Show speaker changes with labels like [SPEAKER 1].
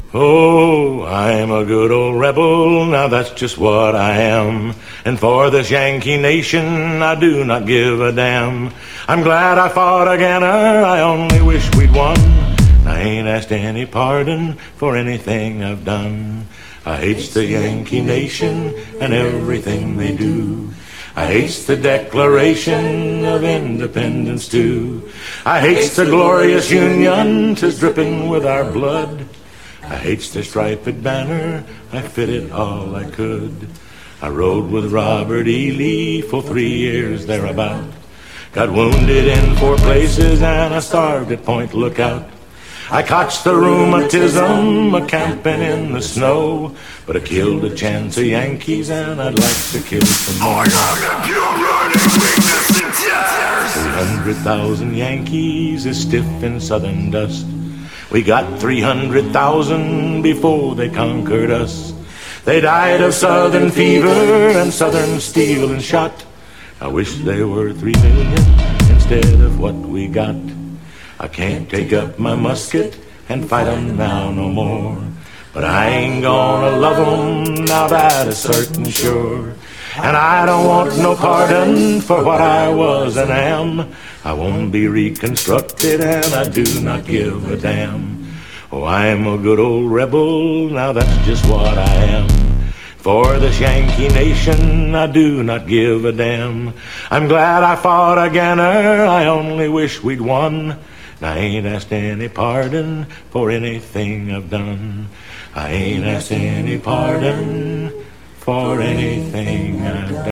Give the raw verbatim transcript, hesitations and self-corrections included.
[SPEAKER 1] Oh, I'm a good old rebel, now that's just what I am. And for this Yankee nation, I do not give a damn. I'm glad I fought again, I only wish we'd won. I ain't asked any pardon for anything I've done. I hates the Yankee nation and everything they do. I hates the Declaration of Independence too. I hates the glorious Union, 'tis dripping with our blood. I hates the striped banner, I fitted all I could. I rode with Robert E. Lee for three years thereabout. Got wounded in four places and I starved at Point Lookout. I cotched the rheumatism a-camping in the snow, but I killed a chance of Yankees and I'd like to kill some more. Three hundred thousand Yankees is stiff in southern dust. We got three hundred thousand before they conquered us. They died of southern fever and southern steel and shot. I wish they were three million instead of what we got. I can't take up my musket and fight 'em now no more, but I ain't gonna love 'em, now that is certain sure. And I don't want no pardon for what I was and am. I won't be reconstructed and I do not give a damn. Oh, I'm a good old rebel, now that's just what I am. For this Yankee nation, I do not give a damn. I'm glad I fought again, I only wish we'd won. I ain't asked any pardon for anything I've done. I ain't asked any pardon for anything I've done.